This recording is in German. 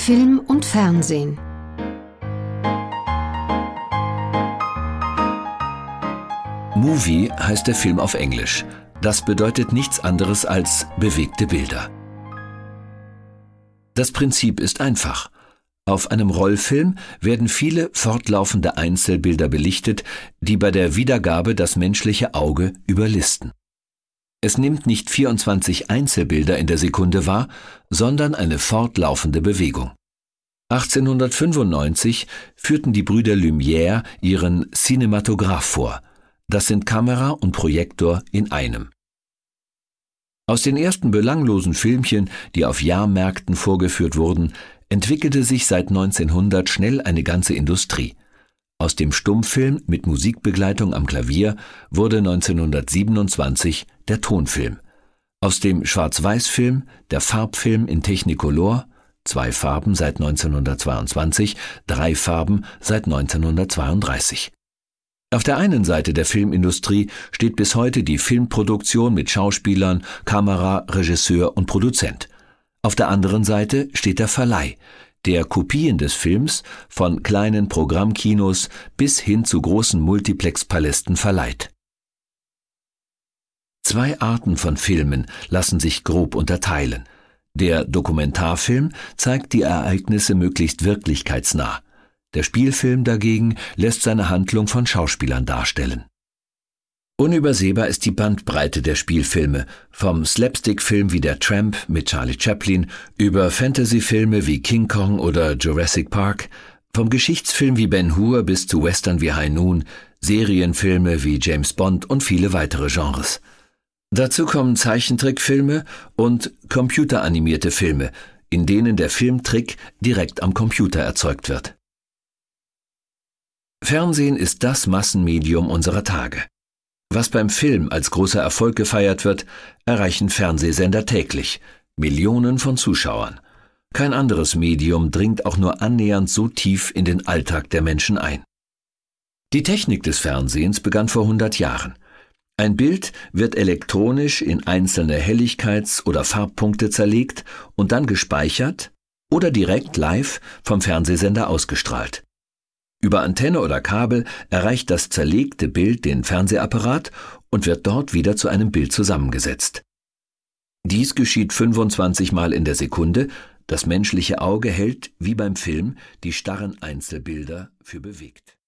Film und Fernsehen. Movie heißt der Film auf Englisch. Das bedeutet nichts anderes als bewegte Bilder. Das Prinzip ist einfach. Auf einem Rollfilm werden viele fortlaufende Einzelbilder belichtet, die bei der Wiedergabe das menschliche Auge überlisten. Es nimmt nicht 24 Einzelbilder in der Sekunde wahr, sondern eine fortlaufende Bewegung. 1895 führten die Brüder Lumière ihren Cinematograph vor. Das sind Kamera und Projektor in einem. Aus den ersten belanglosen Filmchen, die auf Jahrmärkten vorgeführt wurden, entwickelte sich seit 1900 schnell eine ganze Industrie. Aus dem Stummfilm mit Musikbegleitung am Klavier wurde 1927 der Tonfilm. Aus dem Schwarz-Weiß-Film der Farbfilm in Technicolor, 2 Farben seit 1922, 3 Farben seit 1932. Auf der einen Seite der Filmindustrie steht bis heute die Filmproduktion mit Schauspielern, Kamera, Regisseur und Produzent. Auf der anderen Seite steht der Verleih, der Kopien des Films von kleinen Programmkinos bis hin zu großen Multiplex-Palästen verleiht. 2 Arten von Filmen lassen sich grob unterteilen. Der Dokumentarfilm zeigt die Ereignisse möglichst wirklichkeitsnah. Der Spielfilm dagegen lässt seine Handlung von Schauspielern darstellen. Unübersehbar ist die Bandbreite der Spielfilme, vom Slapstick-Film wie Der Tramp mit Charlie Chaplin über Fantasy-Filme wie King Kong oder Jurassic Park, vom Geschichtsfilm wie Ben-Hur bis zu Western wie High Noon, Serienfilme wie James Bond und viele weitere Genres. Dazu kommen Zeichentrickfilme und computeranimierte Filme, in denen der Filmtrick direkt am Computer erzeugt wird. Fernsehen ist das Massenmedium unserer Tage. Was beim Film als großer Erfolg gefeiert wird, erreichen Fernsehsender täglich, Millionen von Zuschauern. Kein anderes Medium dringt auch nur annähernd so tief in den Alltag der Menschen ein. Die Technik des Fernsehens begann vor 100 Jahren. Ein Bild wird elektronisch in einzelne Helligkeits- oder Farbpunkte zerlegt und dann gespeichert oder direkt live vom Fernsehsender ausgestrahlt. Über Antenne oder Kabel erreicht das zerlegte Bild den Fernsehapparat und wird dort wieder zu einem Bild zusammengesetzt. Dies geschieht 25 Mal in der Sekunde. Das menschliche Auge hält, wie beim Film, die starren Einzelbilder für bewegt.